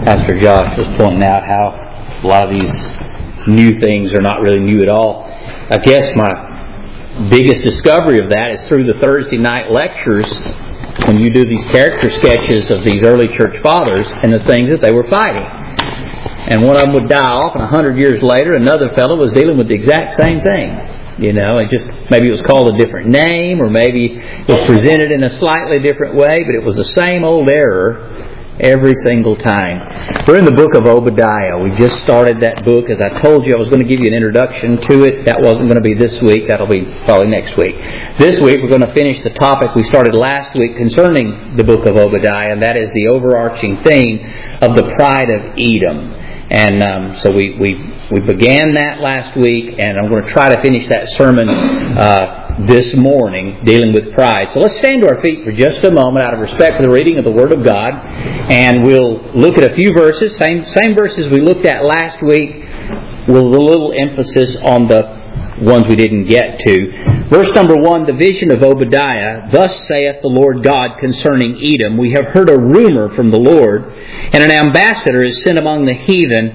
Pastor Josh was pointing out how a lot of these new things are not really new at all. I guess my biggest discovery of that is through the Thursday night lectures when you do these character sketches of these early church fathers and the things that they were fighting. And one of them would die off, and 100 years later another fellow was dealing with the exact same thing. You know, it just maybe it was called a different name, or maybe it was presented in a slightly different way, but it was the same old error every single time. We're in the book of Obadiah. We just started that book. As I told you, I was going to give you an introduction to it. That wasn't going to be this week. That'll be probably next week. This week we're going to finish the topic we started last week concerning the book of Obadiah, and that is the overarching theme of the pride of Edom. And so we began that last week, and I'm going to try to finish that sermon this morning, dealing with pride. So let's stand to our feet for just a moment out of respect for the reading of the Word of God, and we'll look at a few verses, same verses we looked at last week, with a little emphasis on the ones we didn't get to. Verse number 1, the vision of Obadiah. Thus saith the Lord God concerning Edom, we have heard a rumor from the Lord, and an ambassador is sent among the heathen.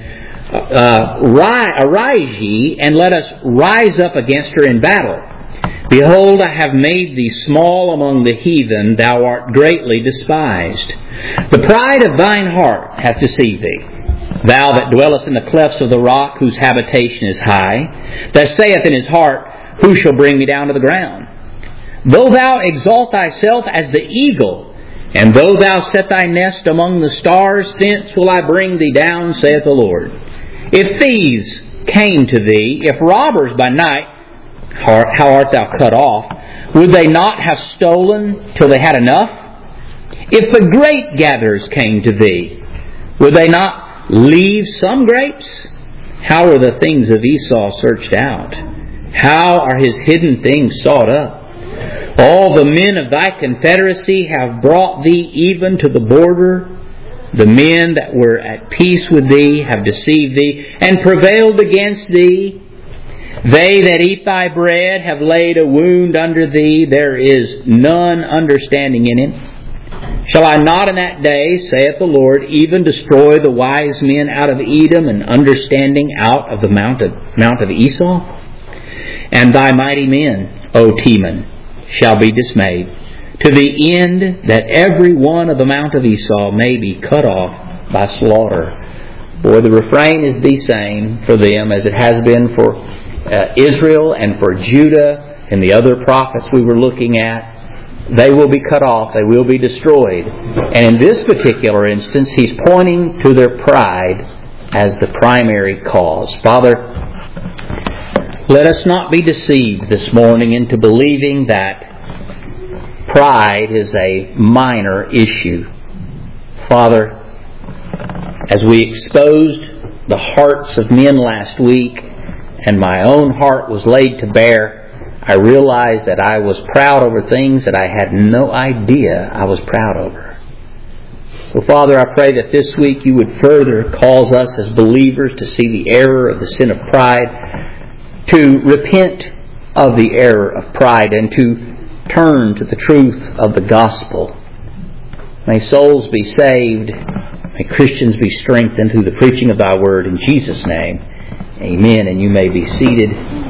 Arise ye, and let us rise up against her in battle. Behold, I have made thee small among the heathen, thou art greatly despised. The pride of thine heart hath deceived thee. Thou that dwellest in the clefts of the rock, whose habitation is high, that saith in his heart, who shall bring me down to the ground? Though thou exalt thyself as the eagle, and though thou set thy nest among the stars, thence will I bring thee down, saith the Lord. If thieves came to thee, if robbers by night, how art thou cut off? Would they not have stolen till they had enough? If the grape gatherers came to thee, would they not leave some grapes? How are the things of Esau searched out? How are his hidden things sought up? All the men of thy confederacy have brought thee even to the border. The men that were at peace with thee have deceived thee and prevailed against thee. They that eat thy bread have laid a wound under thee. There is none understanding in him. Shall I not in that day, saith the Lord, even destroy the wise men out of Edom, and understanding out of the mount of Esau? And thy mighty men, O Teman, shall be dismayed, to the end that every one of the mount of Esau may be cut off by slaughter. For the refrain is the same for them as it has been for Israel and for Judah and the other prophets we were looking at. They will be cut off. They will be destroyed. And in this particular instance, he's pointing to their pride as the primary cause. Father, let us not be deceived this morning into believing that pride is a minor issue. Father, as we exposed the hearts of men last week, and my own heart was laid to bear, I realized that I was proud over things that I had no idea I was proud over. So Father, I pray that this week you would further cause us as believers to see the error of the sin of pride, to repent of the error of pride, and to turn to the truth of the gospel. May souls be saved. May Christians be strengthened through the preaching of thy word. In Jesus' name, amen. And you may be seated.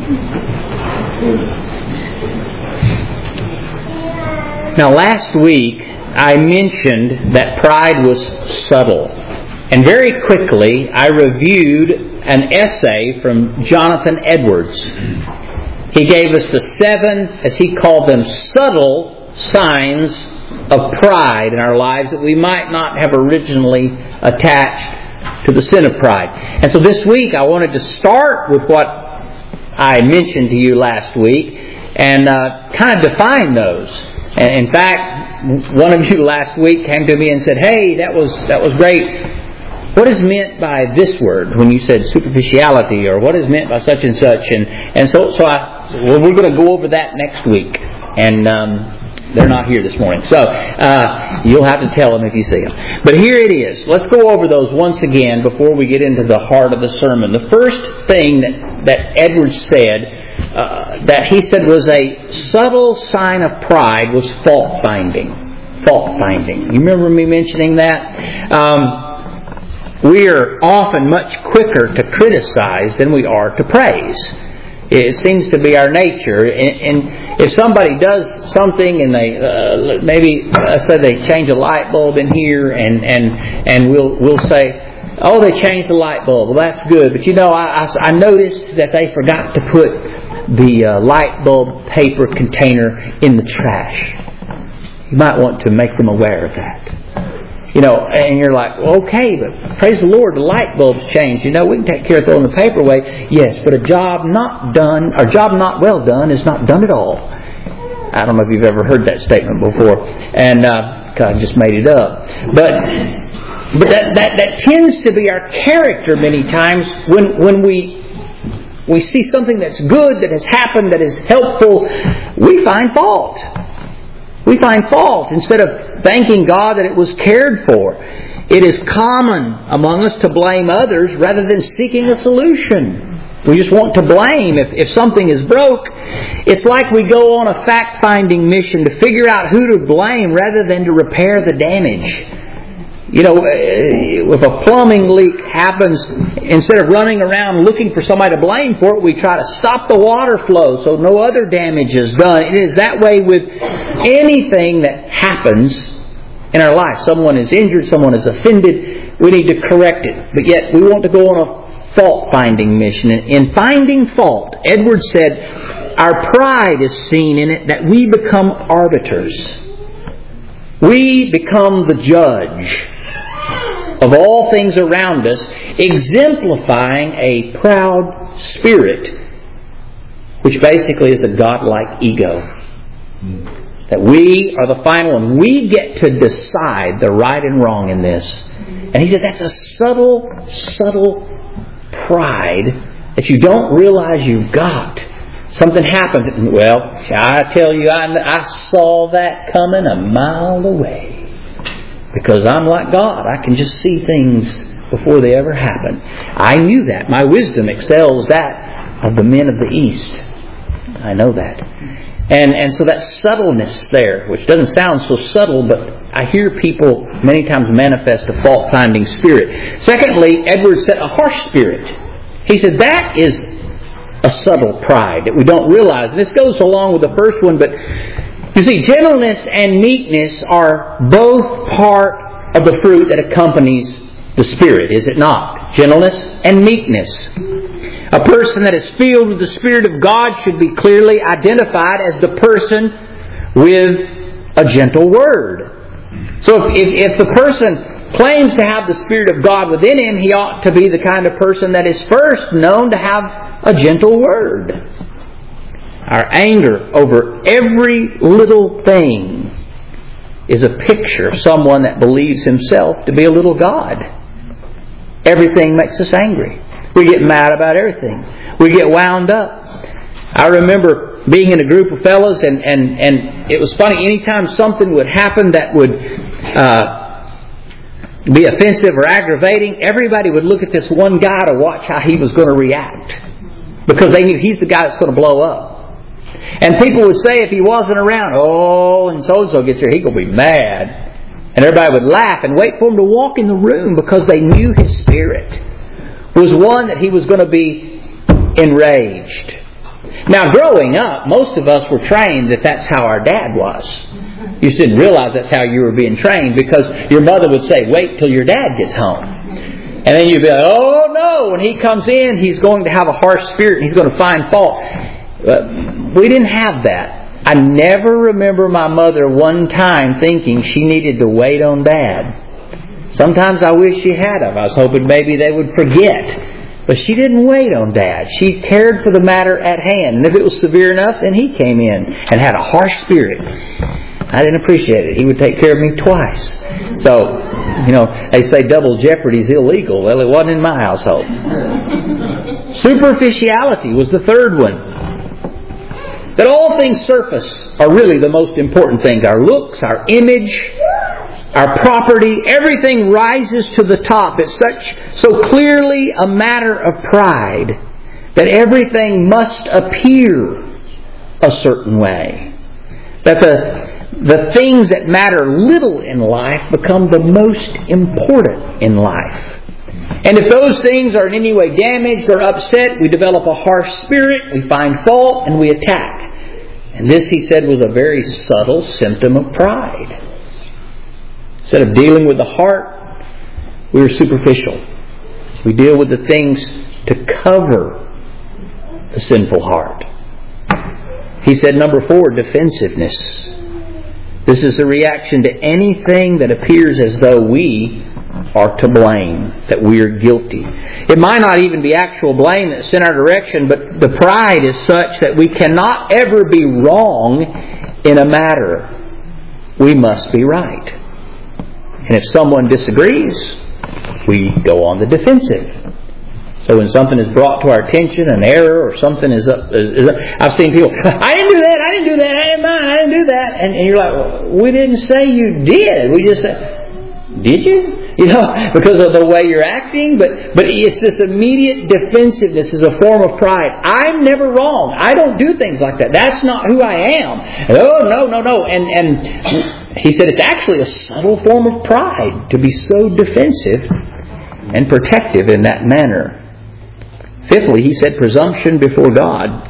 Now, last week I mentioned that pride was subtle. And very quickly I reviewed an essay from Jonathan Edwards. He gave us the 7, as he called them, subtle signs of pride in our lives that we might not have originally attached to the sin of pride. And so this week I wanted to start with what I mentioned to you last week and kind of define those. And in fact, one of you last week came to me and said, "Hey, that was great. What is meant by this word when you said superficiality, or what is meant by such and such?" And so we're going to go over that next week. And they're not here this morning, so you'll have to tell them if you see them. But here it is. Let's go over those once again before we get into the heart of the sermon. The first thing that Edwards said, that he said was a subtle sign of pride, was fault finding. Fault finding. You remember me mentioning that? we are often much quicker to criticize than we are to praise. It seems to be our nature. And if somebody does something and they maybe let's say they change a light bulb in here, and we'll say, "Oh, they changed the light bulb. Well, that's good." But I noticed that they forgot to put the light bulb paper container in the trash. You might want to make them aware of that. And you're like, well, okay, but praise the Lord, the light bulb's changed. We can take care of throwing the paper away. Yes, but a job not done, or job not well done, is not done at all. I don't know if you've ever heard that statement before, and I just made it up. But that tends to be our character many times when we see something that's good, that has happened, that is helpful, we find fault. We find fault instead of thanking God that it was cared for. It is common among us to blame others rather than seeking a solution. We just want to blame. If something is broke, it's like we go on a fact-finding mission to figure out who to blame rather than to repair the damage. If a plumbing leak happens, instead of running around looking for somebody to blame for it, we try to stop the water flow so no other damage is done. It is that way with anything that happens in our life. Someone is injured, someone is offended, we need to correct it. But yet we want to go on a fault-finding mission. In finding fault, Edwards said, our pride is seen in it that we become arbiters. We become the judge of all things around us, exemplifying a proud spirit, which basically is a godlike ego. That we are the final one. We get to decide the right and wrong in this. And he said that's a subtle pride that you don't realize you've got. Something happens. Well, I tell you, I saw that coming a mile away. Because I'm like God. I can just see things before they ever happen. I knew that. My wisdom excels that of the men of the East. I know that. And so that subtleness there, which doesn't sound so subtle, but I hear people many times manifest a fault-finding spirit. Secondly, Edwards said a harsh spirit. He said that is a subtle pride that we don't realize. And this goes along with the first one, but you see, gentleness and meekness are both part of the fruit that accompanies the Spirit, is it not? Gentleness and meekness. A person that is filled with the Spirit of God should be clearly identified as the person with a gentle word. So if the person claims to have the Spirit of God within him, he ought to be the kind of person that is first known to have a gentle word. Our anger over every little thing is a picture of someone that believes himself to be a little God. Everything makes us angry. We get mad about everything. We get wound up. I remember being in a group of fellows and it was funny, anytime something would happen that would be offensive or aggravating, everybody would look at this one guy to watch how he was going to react. Because they knew he's the guy that's going to blow up. And people would say if he wasn't around, oh, and so-and-so gets here, he's going to be mad. And everybody would laugh and wait for him to walk in the room because they knew his spirit was one that he was going to be enraged. Now, growing up, most of us were trained that that's how our dad was. You just didn't realize that's how you were being trained because your mother would say, wait till your dad gets home. And then you'd be like, oh no, when he comes in, he's going to have a harsh spirit and he's going to find fault. We didn't have that. I never remember my mother one time thinking she needed to wait on Dad. Sometimes I wish she had of. I was hoping maybe they would forget. But she didn't wait on Dad. She cared for the matter at hand. And if it was severe enough, then he came in and had a harsh spirit. I didn't appreciate it. He would take care of me twice. So, they say double jeopardy is illegal. Well, it wasn't in my household. Superficiality was the third one. That all things surface are really the most important things. Our looks, our image, our property, everything rises to the top. It's so clearly a matter of pride that everything must appear a certain way. That the things that matter little in life become the most important in life. And if those things are in any way damaged or upset, we develop a harsh spirit, we find fault, and we attack. And this, he said, was a very subtle symptom of pride. Instead of dealing with the heart, we are superficial. We deal with the things to cover the sinful heart. He said, number 4, defensiveness. This is a reaction to anything that appears as though we are to blame, that we are guilty. It might not even be actual blame that's in our direction, but the pride is such that we cannot ever be wrong in a matter. We must be right. And if someone disagrees, we go on the defensive. So when something is brought to our attention, an error or something is up, I've seen people, I didn't do that, I didn't do that. And you're like, well, we didn't say you did. We just said, did you? Because of the way you're acting. But it's this immediate defensiveness is a form of pride. I'm never wrong. I don't do things like that. That's not who I am. Oh, no. And he said it's actually a subtle form of pride to be so defensive and protective in that manner. Fifthly, he said presumption before God.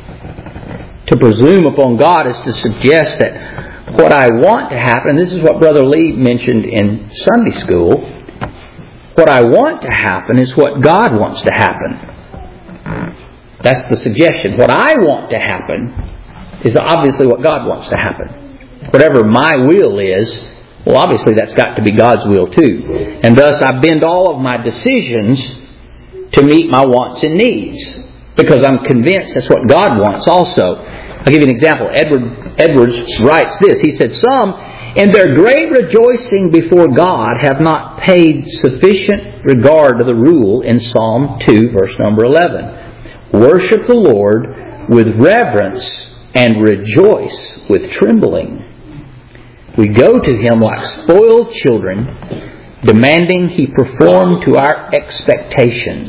To presume upon God is to suggest that what I want to happen, this is what Brother Lee mentioned in Sunday school, what I want to happen is what God wants to happen. That's the suggestion. What I want to happen is obviously what God wants to happen. Whatever my will is, well, obviously that's got to be God's will too. And thus I bend all of my decisions to meet my wants and needs, because I'm convinced that's what God wants also. I'll give you an example. Edwards writes this. He said, some, in their great rejoicing before God, have not paid sufficient regard to the rule in Psalm 2, verse number 11. Worship the Lord with reverence and rejoice with trembling. We go to Him like spoiled children, demanding He perform to our expectations.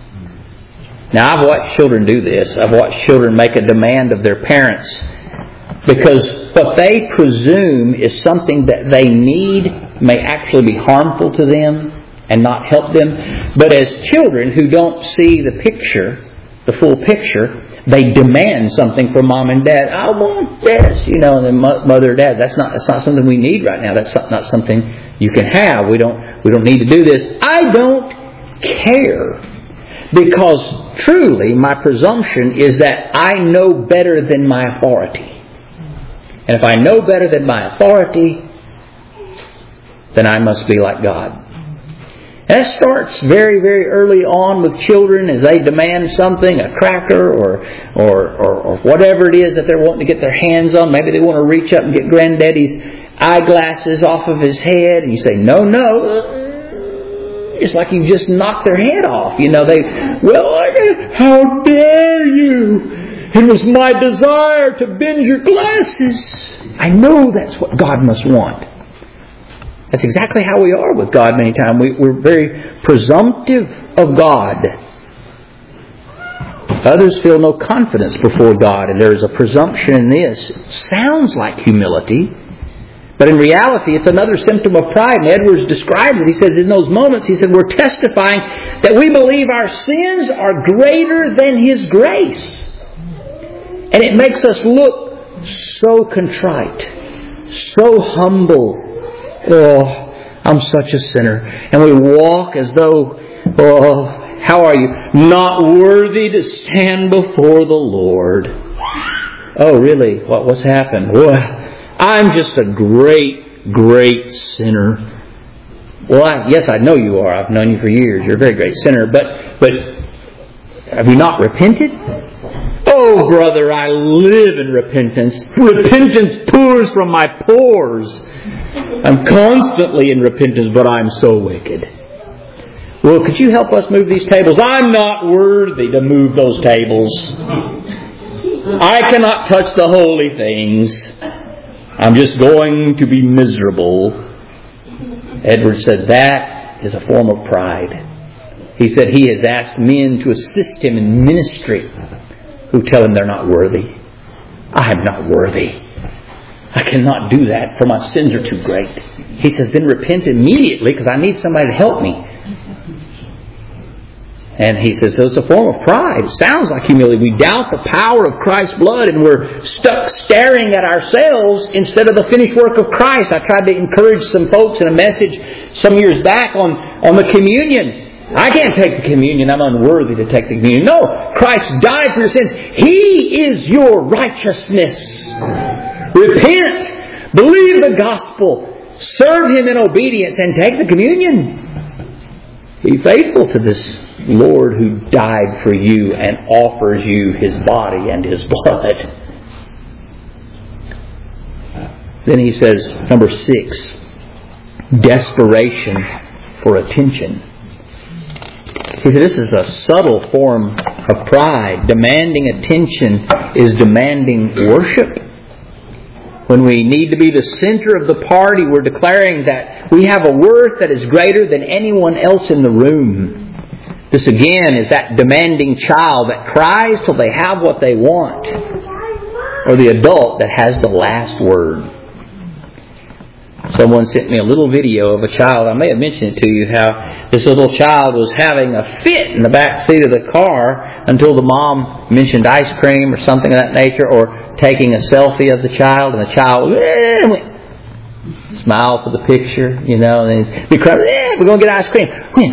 Now, I've watched children do this. I've watched children make a demand of their parents because what they presume is something that they need may actually be harmful to them and not help them. But as children who don't see the picture, the full picture, they demand something from mom and dad. I want this, and then mother or dad. That's not something we need right now. That's not something you can have. We don't need to do this. I don't care, because truly my presumption is that I know better than my authority. And if I know better than my authority, then I must be like God. And that starts very, very early on with children as they demand something, a cracker or whatever it is that they're wanting to get their hands on. Maybe they want to reach up and get granddaddy's eyeglasses off of his head, and you say, no. It's like you just knocked their head off. How dare you? It was my desire to bend your glasses. I know that's what God must want. That's exactly how we are with God many times. We're very presumptive of God. Others feel no confidence before God, and there is a presumption in this. It sounds like humility, but in reality it's another symptom of pride. And Edwards describes it. He says in those moments, we're testifying that we believe our sins are greater than His grace. And it makes us look so contrite, so humble. Oh, I'm such a sinner. And we walk as though, how are you? Not worthy to stand before the Lord. Oh, really? What's happened? Well, I'm just a great, great sinner. Well, yes, I know you are. I've known you for years. You're a very great sinner. But have you not repented? Oh, brother, I live in repentance. Repentance pours from my pores. I'm constantly in repentance, but I'm so wicked. Well, could you help us move these tables? I'm not worthy to move those tables. I cannot touch the holy things. I'm just going to be miserable. Edwards said that is a form of pride. He said he has asked men to assist him in ministry who tell him they're not worthy. I am not worthy. I cannot do that, for my sins are too great. He says, then repent immediately, because I need somebody to help me. And he says, so it's a form of pride. It sounds like humility. We doubt the power of Christ's blood and we're stuck staring at ourselves instead of the finished work of Christ. I tried to encourage some folks in a message some years back on the communion. I can't take the communion. I'm unworthy to take the communion. No, Christ died for your sins. He is your righteousness. Repent. Believe the gospel. Serve Him in obedience and take the communion. Be faithful to this Lord who died for you and offers you His body and His blood. Then he says, number 6, desperation for attention. He said this is a subtle form of pride. Demanding attention is demanding worship. When we need to be the center of the party, we're declaring that we have a worth that is greater than anyone else in the room. This again is that demanding child that cries till they have what they want, or the adult that has the last word. Someone sent me a little video of a child. I may have mentioned it to you, how this little child was having a fit in the back seat of the car until the mom mentioned ice cream or something of that nature, or taking a selfie of the child, and the child went, smile for the picture, and be crying, we're going to get ice cream.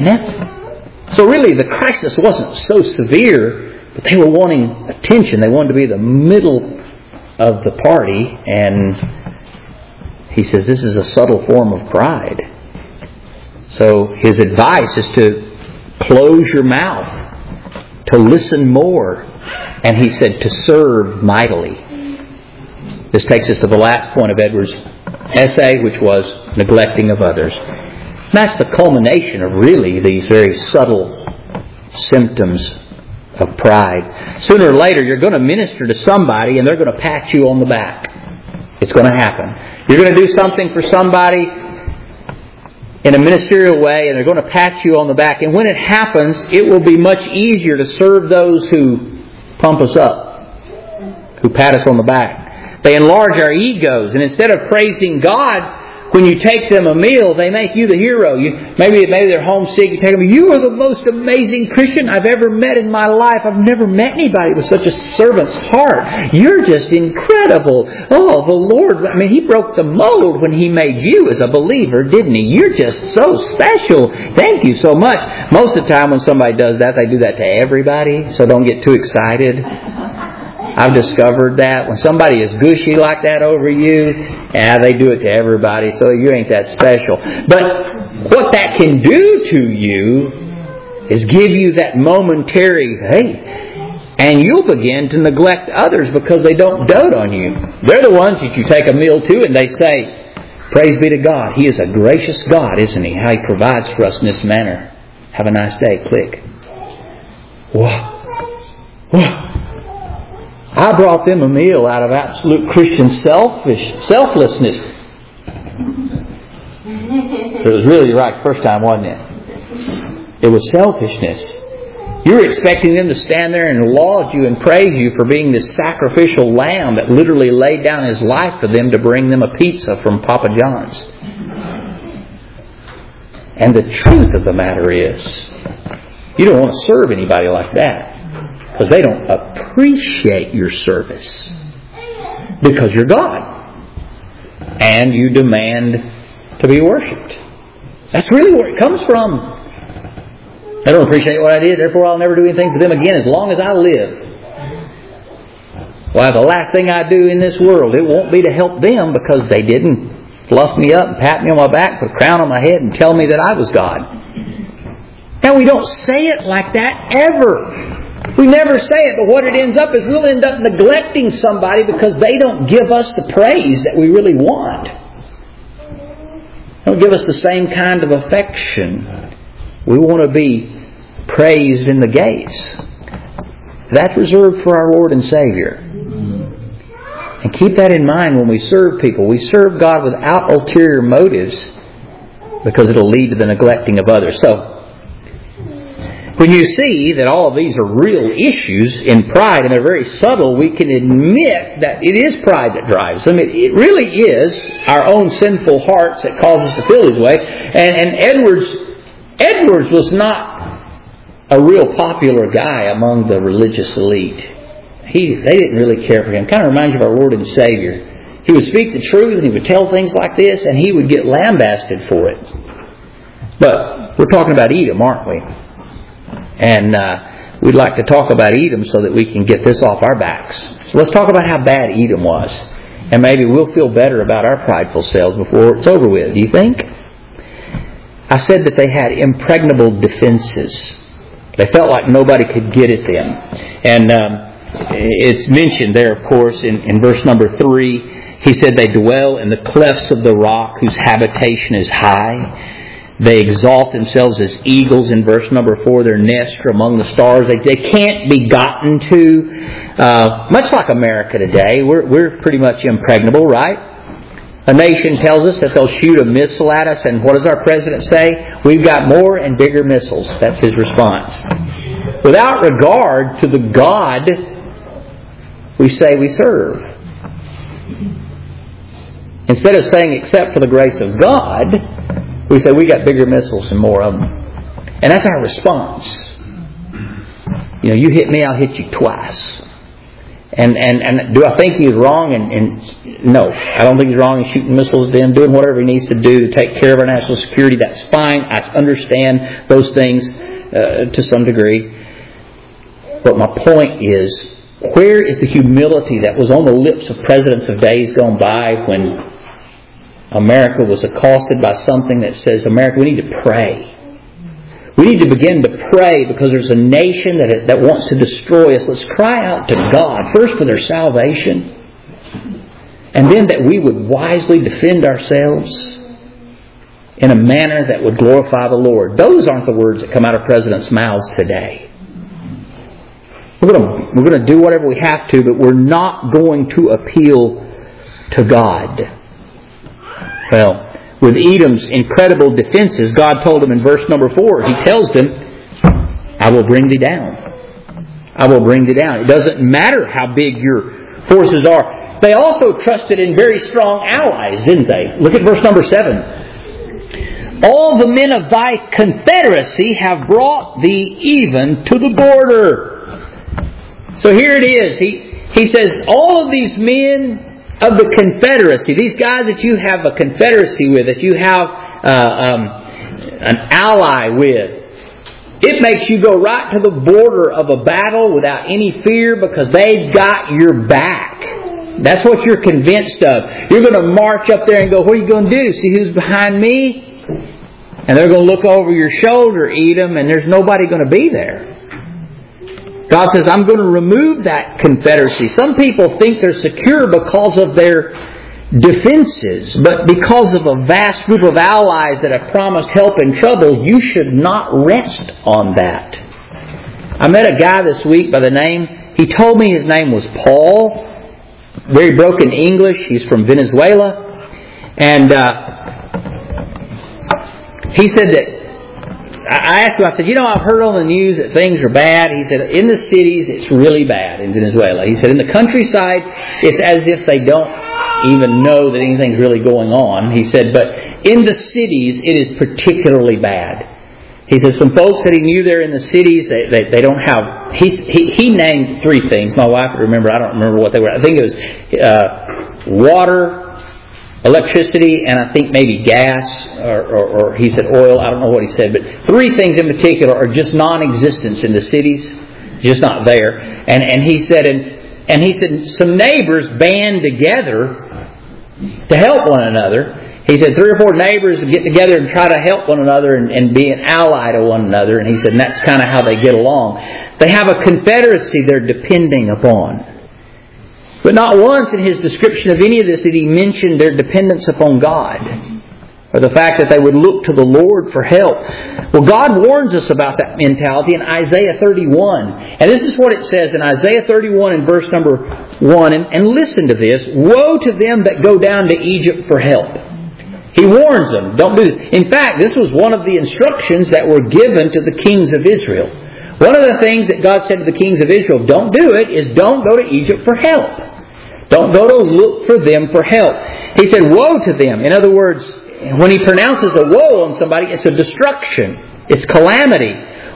So really the crisis wasn't so severe, but they were wanting attention. They wanted to be the middle of the party, and he says this is a subtle form of pride. So his advice is to close your mouth, to listen more, and he said to serve mightily. This takes us to the last point of Edwards' essay, which was neglecting of others. And that's the culmination of really these very subtle symptoms of pride. Sooner or later, you're going to minister to somebody and they're going to pat you on the back. It's going to happen. You're going to do something for somebody in a ministerial way and they're going to pat you on the back. And when it happens, it will be much easier to serve those who pump us up, who pat us on the back. They enlarge our egos, and instead of praising God, when you take them a meal, they make you the hero. Maybe they're homesick. You take them. You are the most amazing Christian I've ever met in my life. I've never met anybody with such a servant's heart. You're just incredible. Oh, the Lord, He broke the mold when He made you as a believer, didn't He? You're just so special. Thank you so much. Most of the time when somebody does that, they do that to everybody, so don't get too excited. I've discovered that when somebody is gushy like that over you, they do it to everybody, so you ain't that special. But what that can do to you is give you that momentary, and you'll begin to neglect others because they don't dote on you. They're the ones that you take a meal to and they say, praise be to God. He is a gracious God, isn't He? How He provides for us in this manner. Have a nice day. Click. Whoa. I brought them a meal out of absolute Christian selflessness. It was really right the first time, wasn't it? It was selfishness. You were expecting them to stand there and laud you and praise you for being this sacrificial lamb that literally laid down His life for them to bring them a pizza from Papa John's. And the truth of the matter is, you don't want to serve anybody like that. Because they don't appreciate your service. Because you're God. And you demand to be worshipped. That's really where it comes from. They don't appreciate what I did, therefore I'll never do anything for them again as long as I live. Well, the last thing I do in this world, it won't be to help them because they didn't fluff me up and pat me on my back, put a crown on my head and tell me that I was God. Now, we don't say it like that ever. We never say it, but what it ends up is we'll end up neglecting somebody because they don't give us the praise that we really want. They don't give us the same kind of affection. We want to be praised in the gates. That's reserved for our Lord and Savior. And keep that in mind when we serve people. We serve God without ulterior motives because it'll lead to the neglecting of others. So, when you see that all of these are real issues in pride and they're very subtle, we can admit that it is pride that drives them. It really is our own sinful hearts that cause us to feel this way. And Edwards was not a real popular guy among the religious elite. They didn't really care for him. Kind of reminds you of our Lord and Savior. He would speak the truth and he would tell things like this and he would get lambasted for it. But we're talking about Edom, aren't we? And we'd like to talk about Edom so that we can get this off our backs. So let's talk about how bad Edom was. And maybe we'll feel better about our prideful selves before it's over with. Do you think? I said that they had impregnable defenses. They felt like nobody could get at them. And it's mentioned there, of course, in verse number 3. He said they dwell in the clefts of the rock whose habitation is high. They exalt themselves as eagles in verse number 4. Their nests are among the stars. They can't be gotten to. Much like America today, we're pretty much impregnable, right? A nation tells us that they'll shoot a missile at us, and what does our president say? We've got more and bigger missiles. That's his response. Without regard to the God we say we serve. Instead of saying except for the grace of God, we say we got bigger missiles and more of them. And that's our response. You know, you hit me, I'll hit you twice. And do I think he's wrong? And no, I don't think he's wrong in shooting missiles at them, doing whatever he needs to do to take care of our national security. That's fine. I understand those things to some degree. But my point is, where is the humility that was on the lips of presidents of days gone by when America was accosted by something that says, America, we need to pray. We need to begin to pray because there's a nation that wants to destroy us. Let's cry out to God, first for their salvation, and then that we would wisely defend ourselves in a manner that would glorify the Lord. Those aren't the words that come out of presidents' mouths today. We're going to do whatever we have to, but we're not going to appeal to God. Well, with Edom's incredible defenses, God told him in verse number 4, He tells them, I will bring thee down. I will bring thee down. It doesn't matter how big your forces are. They also trusted in very strong allies, didn't they? Look at verse number 7. All the men of thy confederacy have brought thee even to the border. So here it is. He says, all of these men of the confederacy, these guys that you have a confederacy with, that you have an ally with, it makes you go right to the border of a battle without any fear because they've got your back. That's what you're convinced of. You're going to march up there and go, what are you going to do? See who's behind me? And they're going to look over your shoulder, Edom, and there's nobody going to be there. God says, I'm going to remove that confederacy. Some people think they're secure because of their defenses, but because of a vast group of allies that have promised help in trouble, you should not rest on that. I met a guy this week by the name, he told me his name was Paul, very broken English, he's from Venezuela, and he said that, I asked him, I said, I've heard on the news that things are bad. He said, in the cities, it's really bad in Venezuela. He said, in the countryside, it's as if they don't even know that anything's really going on. He said, but in the cities, it is particularly bad. He said, some folks that he knew there in the cities, they don't have... He named 3 things. My wife would remember. I don't remember what they were. I think it was water, electricity, and I think maybe gas, or he said oil. I don't know what he said, but 3 things in particular are just non-existent in the cities, just not there. And he said, and he said some neighbors band together to help one another. He said 3 or 4 neighbors get together and try to help one another and be an ally to one another. And he said, and that's kind of how they get along. They have a confederacy they're depending upon. But not once in his description of any of this did he mention their dependence upon God, or the fact that they would look to the Lord for help. Well, God warns us about that mentality in Isaiah 31. And this is what it says in Isaiah 31 in verse number 1. And listen to this. Woe to them that go down to Egypt for help. He warns them, don't do this. In fact, this was one of the instructions that were given to the kings of Israel. One of the things that God said to the kings of Israel, don't do it, is don't go to Egypt for help. Don't go to look for them for help. He said, woe to them. In other words, when he pronounces a woe on somebody, it's a destruction. It's calamity.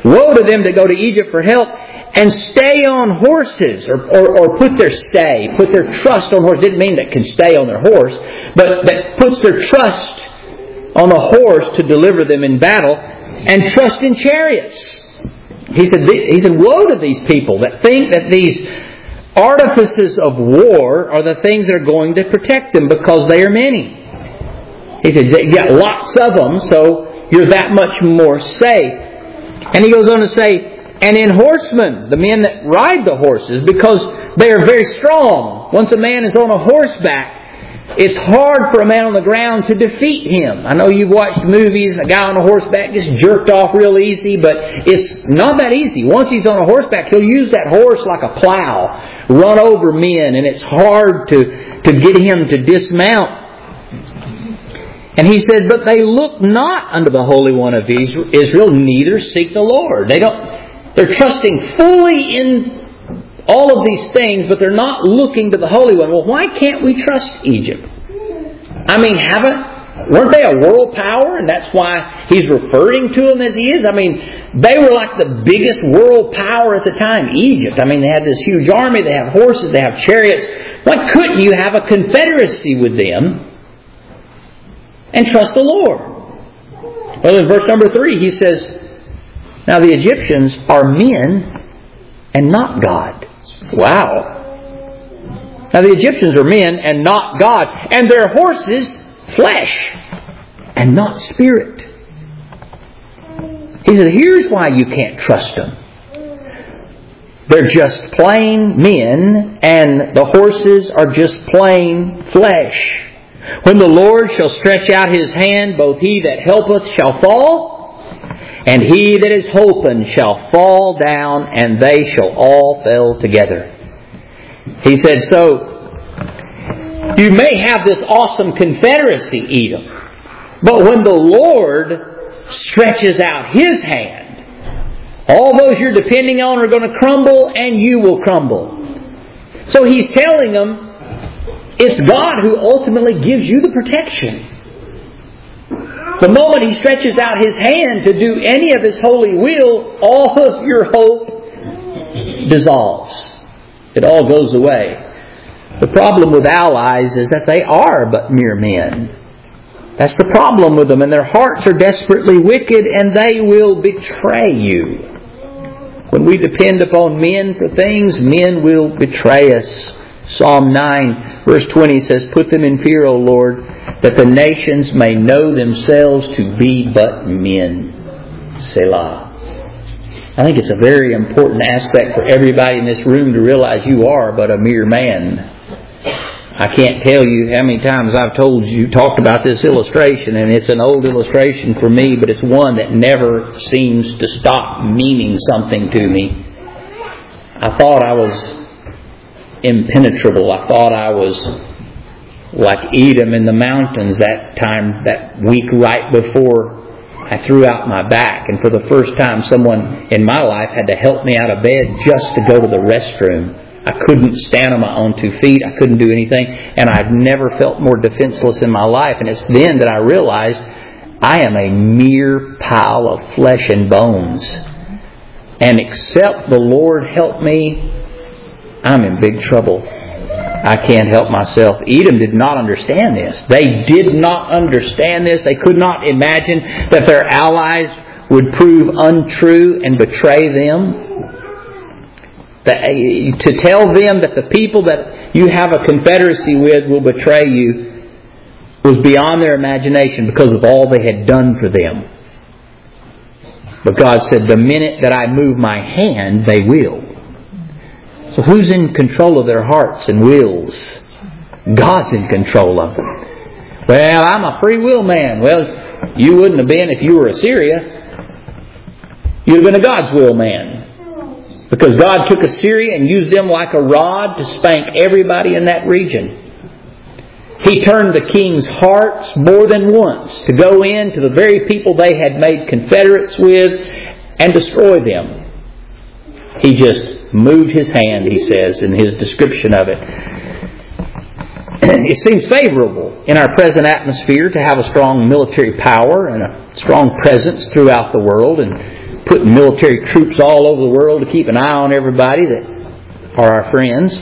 Woe to them that go to Egypt for help and stay on horses, or put their trust on horses. Didn't mean that can stay on their horse, but that puts their trust on a horse to deliver them in battle, and trust in chariots. He said, woe to these people that think that these artifices of war are the things that are going to protect them, because they are many. He said, you got lots of them, so you're that much more safe. And he goes on to say, and in horsemen, the men that ride the horses, because they are very strong. Once a man is on a horseback, it's hard for a man on the ground to defeat him. I know you've watched movies and a guy on a horseback gets jerked off real easy, but it's not that easy. Once he's on a horseback, he'll use that horse like a plow, run over men, and it's hard to get him to dismount. And he said, but they look not unto the Holy One of Israel, neither seek the Lord. They're trusting fully in all of these things, but they're not looking to the Holy One. Well, why can't we trust Egypt? I mean, weren't they a world power? And that's why he's referring to them as he is. I mean, they were like the biggest world power at the time, Egypt. I mean, they had this huge army, they have horses, they have chariots. Why couldn't you have a confederacy with them and trust the Lord? Well, in verse number 3, he says, now the Egyptians are men and not God. Wow. Now the Egyptians are men and not God. And their horses, flesh and not spirit. He said, here's why you can't trust them. They're just plain men, and the horses are just plain flesh. When the Lord shall stretch out His hand, both he that helpeth shall fall, and he that is holpen shall fall down, and they shall all fall together. He said, so you may have this awesome confederacy, Edom, but when the Lord stretches out His hand, all those you're depending on are going to crumble, and you will crumble. So He's telling them, it's God who ultimately gives you the protection. The moment He stretches out His hand to do any of His holy will, all of your hope dissolves. It all goes away. The problem with allies is that they are but mere men. That's the problem with them. And their hearts are desperately wicked, and they will betray you. When we depend upon men for things, men will betray us. Psalm 9, verse 20 says, put them in fear, O Lord, that the nations may know themselves to be but men. Selah. I think it's a very important aspect for everybody in this room to realize you are but a mere man. I can't tell you how many times I've talked about this illustration, and it's an old illustration for me, but it's one that never seems to stop meaning something to me. I thought I was impenetrable. I thought I was like Edom in the mountains that week right before I threw out my back. And for the first time, someone in my life had to help me out of bed just to go to the restroom. I couldn't stand on my own 2 feet. I couldn't do anything. And I've never felt more defenseless in my life. And it's then that I realized I am a mere pile of flesh and bones. And except the Lord help me, I'm in big trouble. I can't help myself. Edom did not understand this. They did not understand this. They could not imagine that their allies would prove untrue and betray them. To tell them that the people that you have a confederacy with will betray you was beyond their imagination because of all they had done for them. But God said, the minute that I move my hand, they will. So who's in control of their hearts and wills? God's in control of them. Well, I'm a free will man. Well, you wouldn't have been if you were Assyria. You'd have been a God's will man. Because God took Assyria and used them like a rod to spank everybody in that region. He turned the king's hearts more than once to go in to the very people they had made confederates with and destroy them. He just moved His hand, he says, in His description of it. It seems favorable in our present atmosphere to have a strong military power and a strong presence throughout the world. And put military troops all over the world to keep an eye on everybody that are our friends.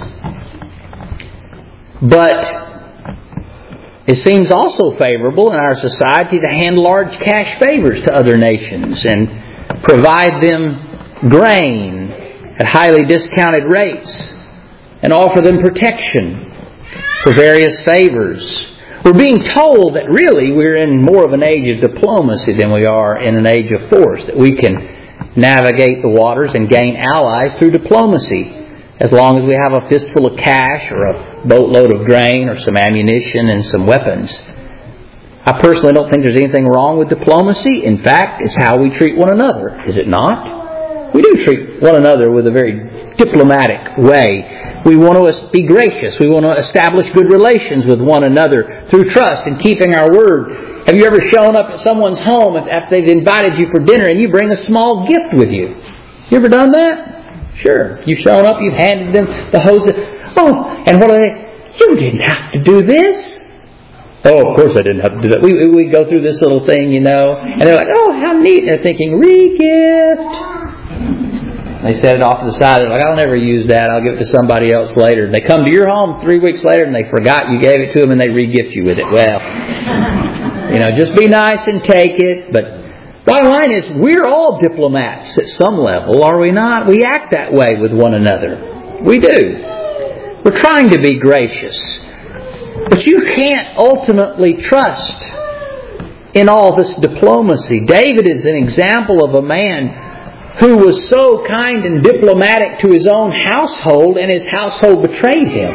But it seems also favorable in our society to hand large cash favors to other nations and provide them grain at highly discounted rates and offer them protection for various favors. We're being told that really we're in more of an age of diplomacy than we are in an age of force, that we can navigate the waters and gain allies through diplomacy as long as we have a fistful of cash or a boatload of grain or some ammunition and some weapons. I personally don't think there's anything wrong with diplomacy. In fact, it's how we treat one another, is it not? We do treat one another with a very diplomatic way. We want to be gracious. We want to establish good relations with one another through trust and keeping our word. Have you ever shown up at someone's home after they've invited you for dinner and you bring a small gift with you? You ever done that? Sure. You've shown up, you've handed them the hose. Oh, and what are they? You didn't have to do this. Oh, of course I didn't have to do that. We go through this little thing, and they're like, oh, how neat. And they're thinking, re-gift. They set it off to the side. They're like, I'll never use that. I'll give it to somebody else later. And they come to your home 3 weeks later and they forgot you gave it to them and they re-gift you with it. Well, just be nice and take it. But bottom line is, we're all diplomats at some level, are we not? We act that way with one another. We do. We're trying to be gracious. But you can't ultimately trust in all this diplomacy. David is an example of a man who was so kind and diplomatic to his own household, and his household betrayed him.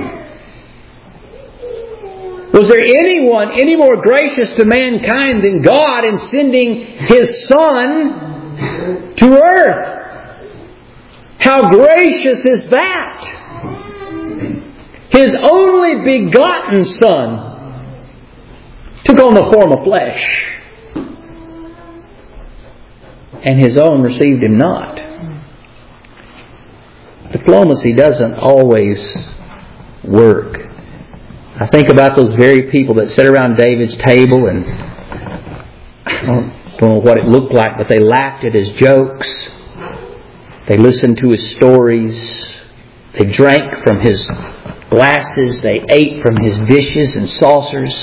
Was there anyone any more gracious to mankind than God in sending His Son to earth? How gracious is that? His only begotten Son took on the form of flesh, and His own received Him not. Diplomacy doesn't always work. I think about those very people that sat around David's table, and I don't know what it looked like, but they laughed at his jokes. They listened to his stories. They drank from his glasses. They ate from his dishes and saucers.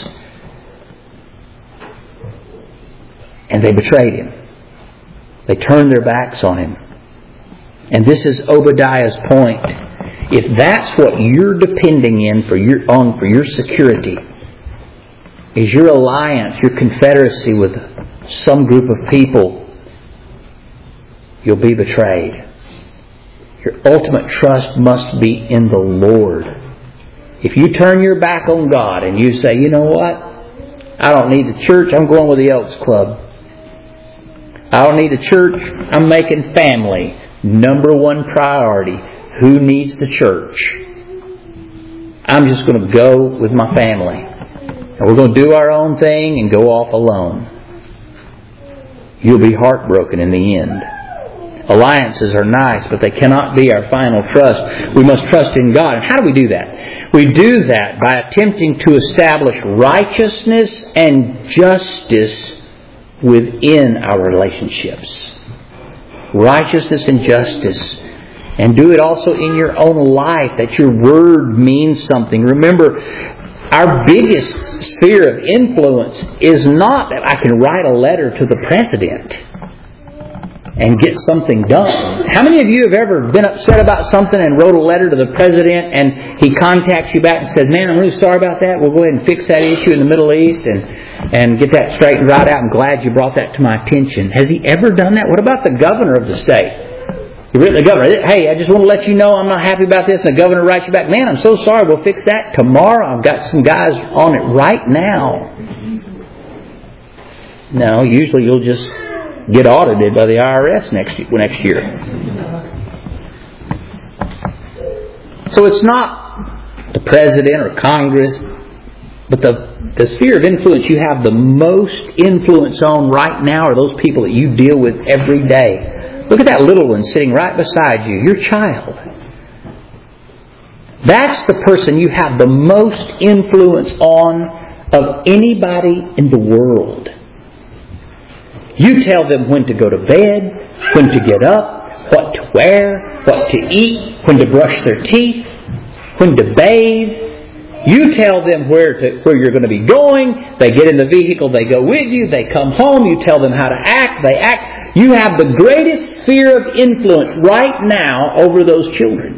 And they betrayed him. They turned their backs on him. And this is Obadiah's point. If that's what you're depending for your security, is your alliance, your confederacy with some group of people, you'll be betrayed. Your ultimate trust must be in the Lord. If you turn your back on God and you say, you know what? I don't need the church, I'm going with the Elks Club. I don't need the church, I'm making family number one priority. Who needs the church? I'm just going to go with my family. And we're going to do our own thing and go off alone. You'll be heartbroken in the end. Alliances are nice, but they cannot be our final trust. We must trust in God. And how do we do that? We do that by attempting to establish righteousness and justice within our relationships. Righteousness and justice. And do it also in your own life, that your word means something. Remember, our biggest sphere of influence is not that I can write a letter to the president and get something done. How many of you have ever been upset about something and wrote a letter to the president and he contacts you back and says, man, I'm really sorry about that. We'll go ahead and fix that issue in the Middle East and get that straightened right out. I'm glad you brought that to my attention. Has he ever done that? What about the governor of the state? The governor, hey, I just want to let you know I'm not happy about this. And the governor writes you back, man, I'm so sorry. We'll fix that tomorrow. I've got some guys on it right now. No, usually you'll just get audited by the IRS next year. So it's not the president or Congress, but the sphere of influence you have the most influence on right now are those people that you deal with every day. Look at that little one sitting right beside you, your child. That's the person you have the most influence on of anybody in the world. You tell them when to go to bed. when to get up, what to wear, what to eat, when to brush their teeth, when to bathe. You tell them where you're going to be going. They get in the vehicle, they go with you, they come home, you tell them how to act, they act. You have the greatest sphere of influence right now over those children.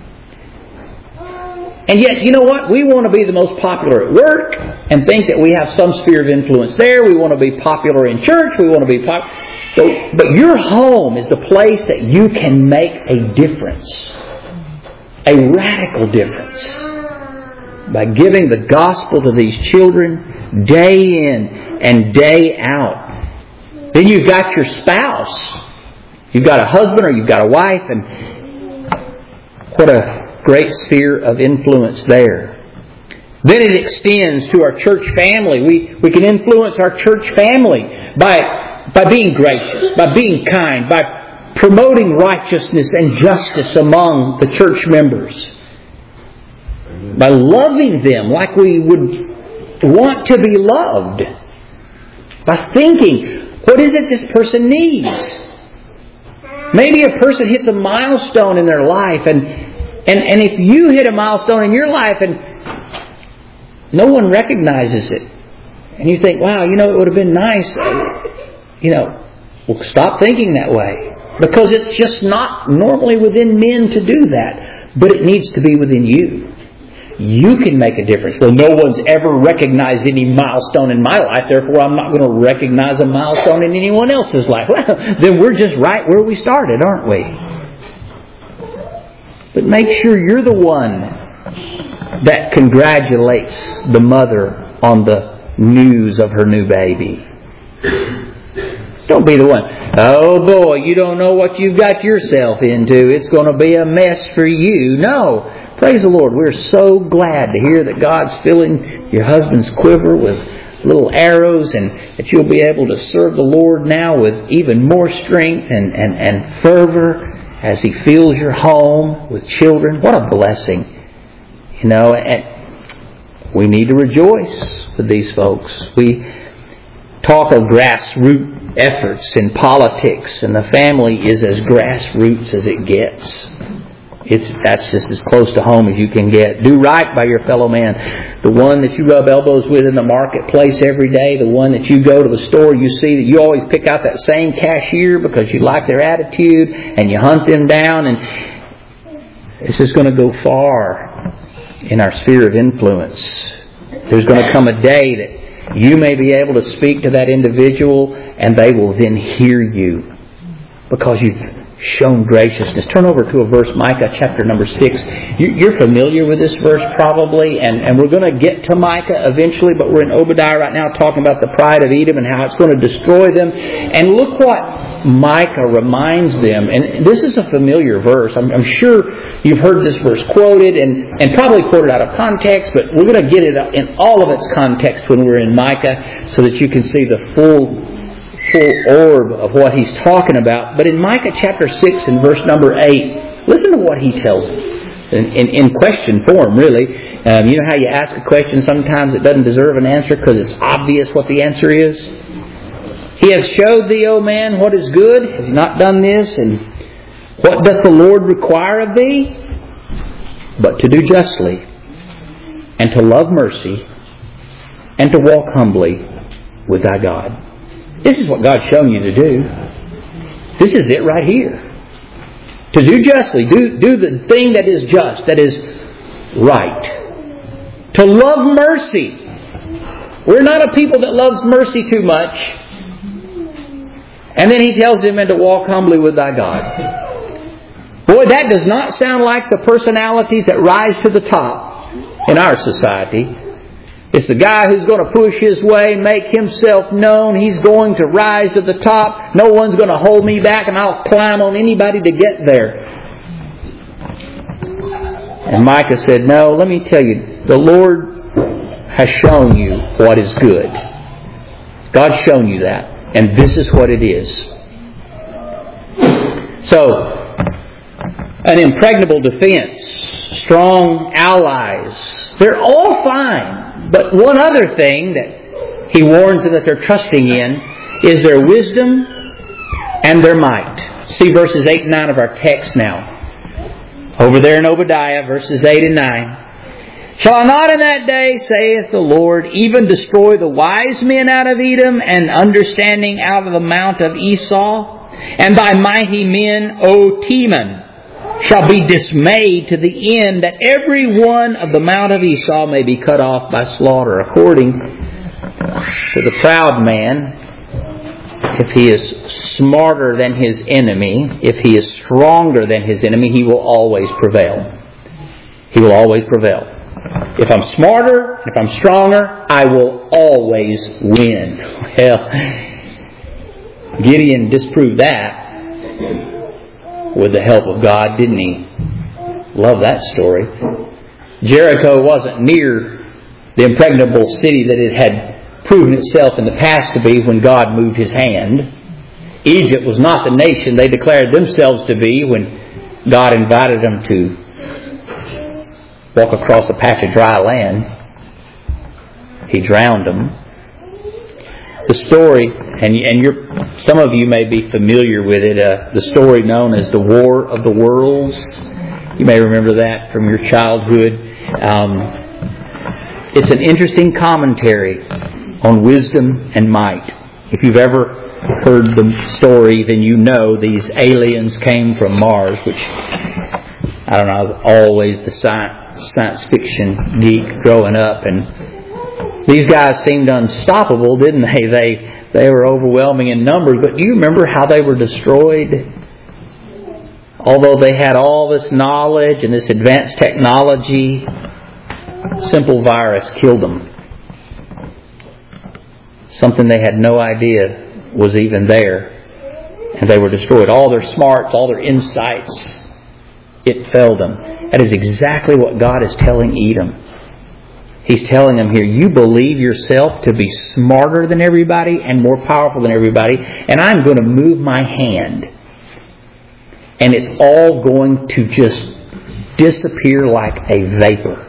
And yet, you know what? We want to be the most popular at work and think that we have some sphere of influence there. We want to be popular in church. We want to be popular. But your home is the place that you can make a difference. A radical difference. By giving the gospel to these children day in and day out. Then you've got your spouse. You've got a husband or you've got a wife. And what a great sphere of influence there. Then it extends to our church family. We can influence our church family by being gracious, by being kind, by promoting righteousness and justice among the church members. By loving them like we would want to be loved. By thinking, what is it this person needs? Maybe a person hits a milestone in their life and if you hit a milestone in your life and no one recognizes it and you think, wow, it would have been nice, well, stop thinking that way. Because it's just not normally within men to do that. But it needs to be within you. You can make a difference. Well, no one's ever recognized any milestone in my life, therefore I'm not going to recognize a milestone in anyone else's life. Well, then we're just right where we started, aren't we? But make sure you're the one that congratulates the mother on the news of her new baby. Don't be the one, oh boy, you don't know what you've got yourself into. It's going to be a mess for you. No. Praise the Lord. We're so glad to hear that God's filling your husband's quiver with little arrows and that you'll be able to serve the Lord now with even more strength and fervor as He fills your home with children. What a blessing. And we need to rejoice with these folks. We talk of grassroots efforts in politics, and the family is as grassroots as it gets. That's just as close to home as you can get. Do right by your fellow man. The one that you rub elbows with in the marketplace every day, the one that you go to the store, you see that you always pick out that same cashier because you like their attitude and you hunt them down, and it's just going to go far in our sphere of influence. There's going to come a day that you may be able to speak to that individual and they will then hear you because you've shown graciousness. Turn over to a verse, Micah chapter number 6. You're familiar with this verse probably, and we're going to get to Micah eventually, but we're in Obadiah right now talking about the pride of Edom and how it's going to destroy them. And look what Micah reminds them, and this is a familiar verse. I'm sure you've heard this verse quoted and probably quoted out of context, but we're going to get it in all of its context when we're in Micah so that you can see the full orb of what he's talking about. But in Micah chapter 6 and verse number 8, listen to what he tells them in question form, really. You know how you ask a question, sometimes it doesn't deserve an answer because it's obvious what the answer is? He has showed thee, O man, what is good. Has he not done this? And what doth the Lord require of thee? But to do justly, and to love mercy, and to walk humbly with thy God. This is what God's shown you to do. This is it right here. To do justly, do the thing that is just, that is right. To love mercy. We're not a people that loves mercy too much. And then he tells him, and to walk humbly with thy God. Boy, that does not sound like the personalities that rise to the top in our society. It's the guy who's going to push his way, make himself known. He's going to rise to the top. No one's going to hold me back, and I'll climb on anybody to get there. And Micah said, no, let me tell you, the Lord has shown you what is good. God's shown you that. And this is what it is. So, an impregnable defense, strong allies, they're all fine. But one other thing that he warns them that they're trusting in is their wisdom, and their might. See verses 8 and 9 of our text now. Over there in Obadiah, verses 8 and 9. Shall I not in that day, saith the Lord, even destroy the wise men out of Edom, and understanding out of the mount of Esau? And thy mighty men, O Teman, shall be dismayed to the end that every one of the mount of Esau may be cut off by slaughter. According to the proud man, if he is smarter than his enemy, if he is stronger than his enemy, he will always prevail. He will always prevail. If I'm smarter, if I'm stronger, I will always win. Well, Gideon disproved that with the help of God, didn't he? Love that story. Jericho wasn't near the impregnable city that it had proven itself in the past to be when God moved His hand. Egypt was not the nation they declared themselves to be when God invited them to walk across a patch of dry land. He drowned them. The story, and some of you may be familiar with it, the story known as the War of the Worlds. You may remember that from your childhood. It's an interesting commentary on wisdom and might. If you've ever heard the story, then you know these aliens came from Mars, which, I don't know, I was always the science fiction geek growing up, and these guys seemed unstoppable, didn't they? They were overwhelming in numbers, but do you remember how they were destroyed? Although they had all this knowledge and this advanced technology, a simple virus killed them. Something they had no idea was even there, and they were destroyed. All their smarts, all their insights, it failed them. That is exactly what God is telling Edom. He's telling them here, you believe yourself to be smarter than everybody and more powerful than everybody, and I'm going to move my hand. And it's all going to just disappear like a vapor.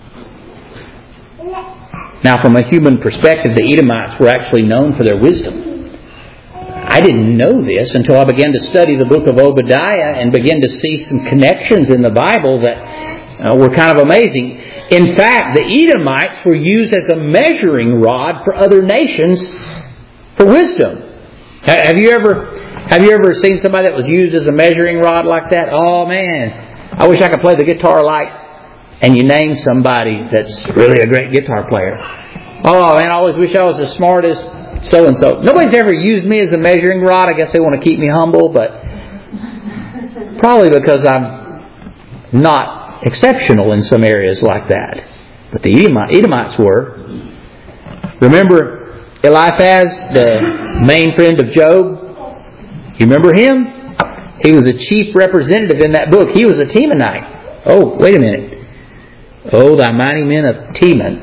Now, from a human perspective, the Edomites were actually known for their wisdom. I didn't know this until I began to study the book of Obadiah and began to see some connections in the Bible that were kind of amazing. In fact, the Edomites were used as a measuring rod for other nations for wisdom. Have you ever seen somebody that was used as a measuring rod like that? Oh man, I wish I could play the guitar like. And you name somebody that's really a great guitar player. Oh man, I always wish I was as smart as so and so. Nobody's ever used me as a measuring rod. I guess they want to keep me humble, but probably because I'm not exceptional in some areas like that. But the Edomites were. Remember Eliphaz, the main friend of Job? You remember him? He was a chief representative in that book. He was a Temanite. Oh, wait a minute. Oh, thy mighty men of Teman.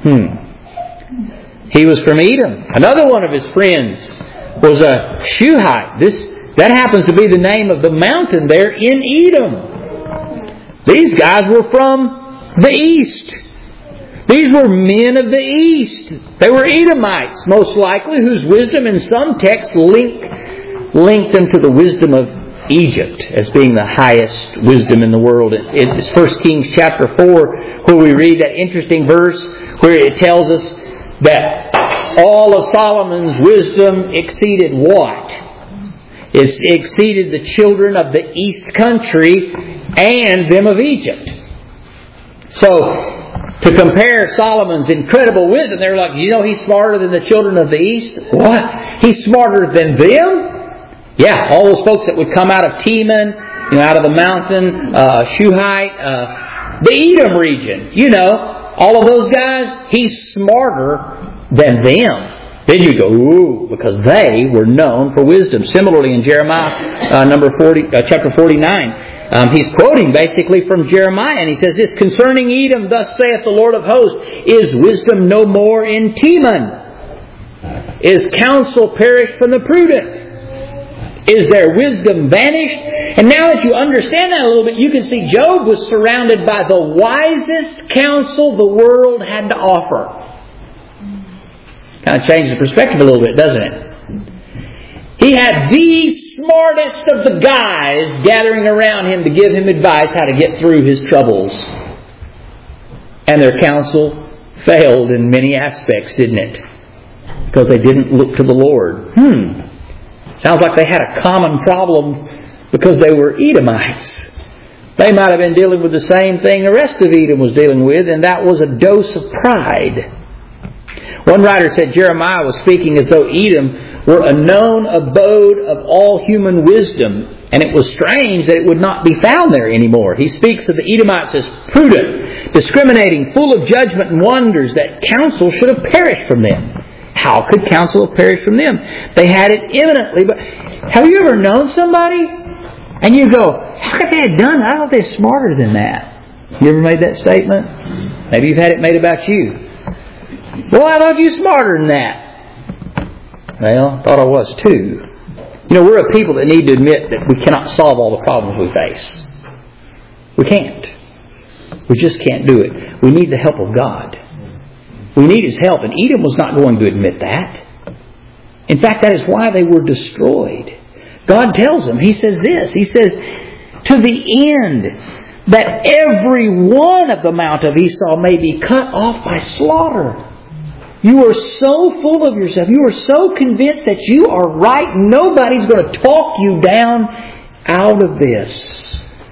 He was from Edom. Another one of his friends was a Shuhite. That happens to be the name of the mountain there in Edom. These guys were from the east. These were men of the east. They were Edomites, most likely, whose wisdom in some texts linked them to the wisdom of Egypt as being the highest wisdom in the world. It's 1 Kings chapter 4 where we read that interesting verse where it tells us that all of Solomon's wisdom exceeded what? It exceeded the children of the east country and them of Egypt. So, to compare Solomon's incredible wisdom, they were like, he's smarter than the children of the east? What? He's smarter than them? Yeah, all those folks that would come out of Teman, out of the mountain, Shuhite, the Edom region, all of those guys, he's smarter than them. Then you go, ooh, because they were known for wisdom. Similarly, in Jeremiah chapter 49, he's quoting basically from Jeremiah, and he says this, concerning Edom, thus saith the Lord of hosts, is wisdom no more in Teman? Is counsel perished from the prudent? Is their wisdom vanished? And now that you understand that a little bit, you can see Job was surrounded by the wisest counsel the world had to offer. Kind of changes the perspective a little bit, doesn't it? He had the smartest of the guys gathering around him to give him advice how to get through his troubles. And their counsel failed in many aspects, didn't it? Because they didn't look to the Lord. Sounds like they had a common problem because they were Edomites. They might have been dealing with the same thing the rest of Edom was dealing with, and that was a dose of pride. One writer said Jeremiah was speaking as though Edom were a known abode of all human wisdom, and it was strange that it would not be found there anymore. He speaks of the Edomites as prudent, discriminating, full of judgment, and wonders that counsel should have perished from them. How could counsel have perished from them? They had it imminently. But have you ever known somebody and you go, how could they have done that? I thought they're smarter than that. You ever made that statement? Maybe you've had it made about you. Well, I thought you were smarter than that. Well, I thought I was too. You know, we're a people that need to admit that we cannot solve all the problems we face. We can't. We just can't do it. We need the help of God. We need His help. And Edom was not going to admit that. In fact, that is why they were destroyed. God tells them, He says this, He says, to the end that every one of the mount of Esau may be cut off by slaughter. You are so full of yourself. You are so convinced that you are right. Nobody's going to talk you down out of this.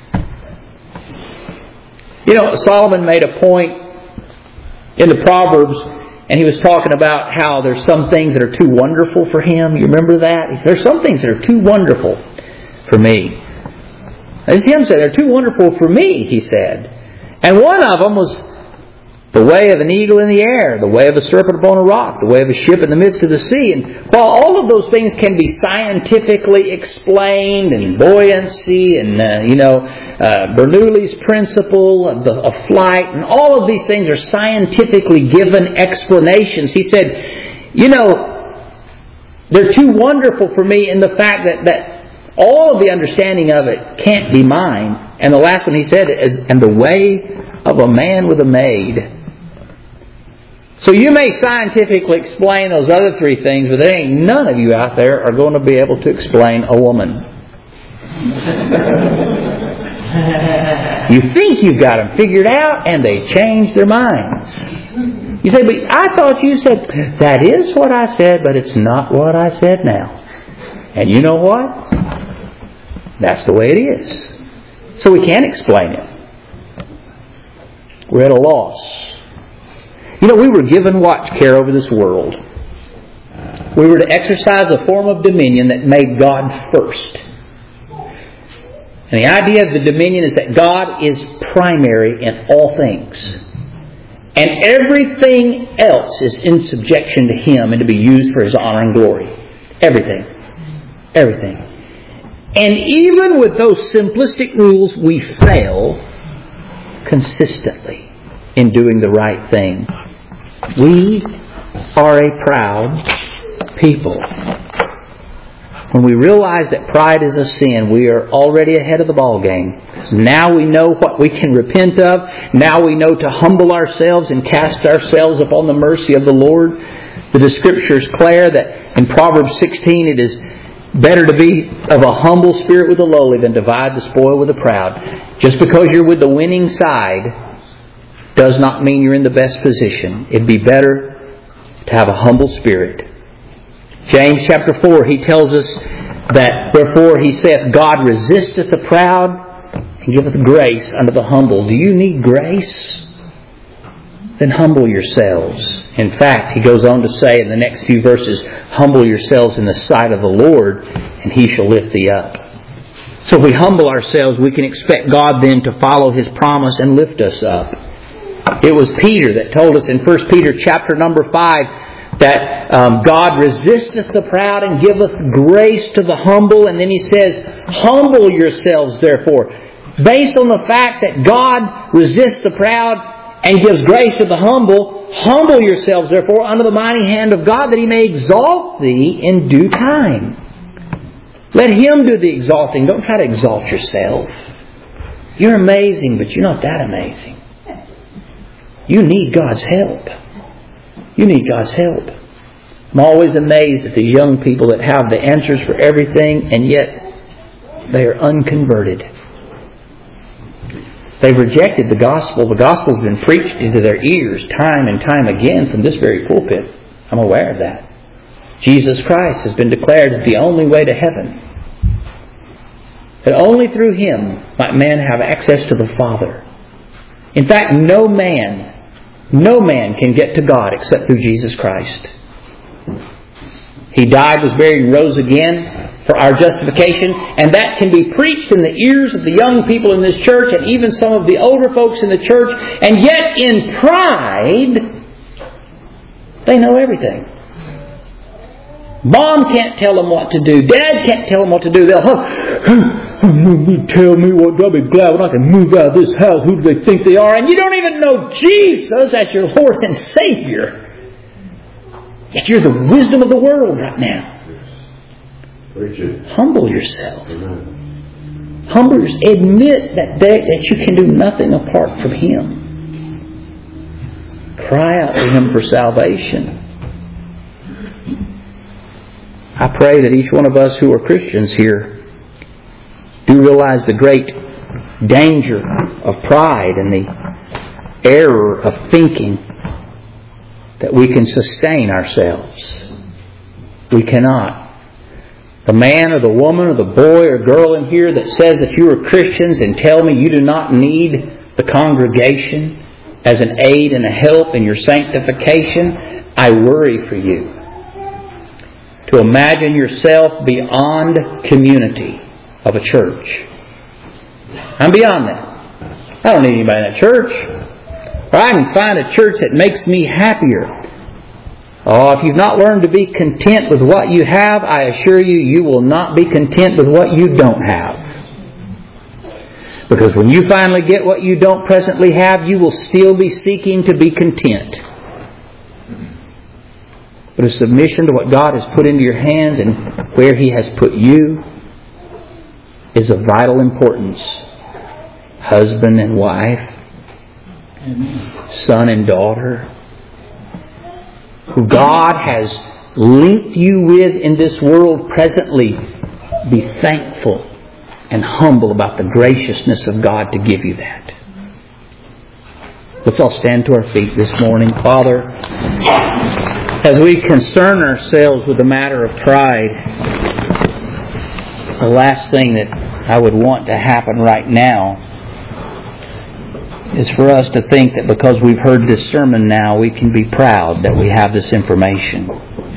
You know, Solomon made a point in the Proverbs, and he was talking about how there's some things that are too wonderful for him. You remember that? There's some things that are too wonderful for me. As him said, they're too wonderful for me, he said. And one of them was the way of an eagle in the air, the way of a serpent upon a rock, the way of a ship in the midst of the sea. And while all of those things can be scientifically explained, and buoyancy, and Bernoulli's principle of flight, and all of these things are scientifically given explanations, he said, they're too wonderful for me in the fact that all of the understanding of it can't be mine. And the last one he said is, and the way of a man with a maid. So you may scientifically explain those other three things, but there ain't none of you out there are going to be able to explain a woman. You think you've got them figured out, and they change their minds. You say, but I thought you said, that is what I said, but it's not what I said now. And you know what? That's the way it is. So we can't explain it. We're at a loss. We were given watch care over this world. We were to exercise a form of dominion that made God first. And the idea of the dominion is that God is primary in all things. And everything else is in subjection to Him and to be used for His honor and glory. Everything. Everything. And even with those simplistic rules, we fail consistently in doing the right thing. We are a proud people. When we realize that pride is a sin, we are already ahead of the ball game. Now we know what we can repent of. Now we know to humble ourselves and cast ourselves upon the mercy of the Lord. The Scripture is clear that in Proverbs 16 it is better to be of a humble spirit with the lowly than divide the spoil with the proud. Just because you're with the winning side does not mean you're in the best position. It'd be better to have a humble spirit. James chapter 4, he tells us that, therefore he saith, God resisteth the proud and giveth grace unto the humble. Do you need grace? Then humble yourselves. In fact, he goes on to say in the next few verses, humble yourselves in the sight of the Lord, and He shall lift thee up. So if we humble ourselves, we can expect God then to follow His promise and lift us up. It was Peter that told us in 1 Peter chapter number 5 that God resisteth the proud and giveth grace to the humble. And then he says, humble yourselves therefore. Based on the fact that God resists the proud and gives grace to the humble, humble yourselves therefore under the mighty hand of God, that He may exalt thee in due time. Let Him do the exalting. Don't try to exalt yourself. You're amazing, but you're not that amazing. You need God's help. You need God's help. I'm always amazed at these young people that have the answers for everything, and yet they are unconverted. They've rejected the gospel. The gospel's been preached into their ears time and time again from this very pulpit. I'm aware of that. Jesus Christ has been declared as the only way to heaven. That only through Him might man have access to the Father. In fact, no man can get to God except through Jesus Christ. He died, was buried, and rose again for our justification, and that can be preached in the ears of the young people in this church and even some of the older folks in the church, and yet in pride they know everything. Mom can't tell them what to do. Dad can't tell them what to do. They'll tell me what. I'll be glad when I can move out of this house. Who do they think they are? And you don't even know Jesus as your Lord and Savior. Yet you're the wisdom of the world right now. Humble yourself. Humble yourself. Admit that you can do nothing apart from Him. Cry out to Him for salvation. I pray that each one of us who are Christians here do realize the great danger of pride and the error of thinking that we can sustain ourselves. We cannot. The man or the woman or the boy or girl in here that says that you are Christians and tell me you do not need the congregation as an aid and a help in your sanctification, I worry for you. To imagine yourself beyond community of a church. I'm beyond that. I don't need anybody in a church. Or I can find a church that makes me happier. Oh, if you've not learned to be content with what you have, I assure you, you will not be content with what you don't have. Because when you finally get what you don't presently have, you will still be seeking to be content. But a submission to what God has put into your hands and where He has put you is of vital importance. Husband and wife, son and daughter, who God has linked you with in this world presently, be thankful and humble about the graciousness of God to give you that. Let's all stand to our feet this morning. Father, as we concern ourselves with the matter of pride, the last thing that I would want to happen right now is for us to think that because we've heard this sermon now, we can be proud that we have this information.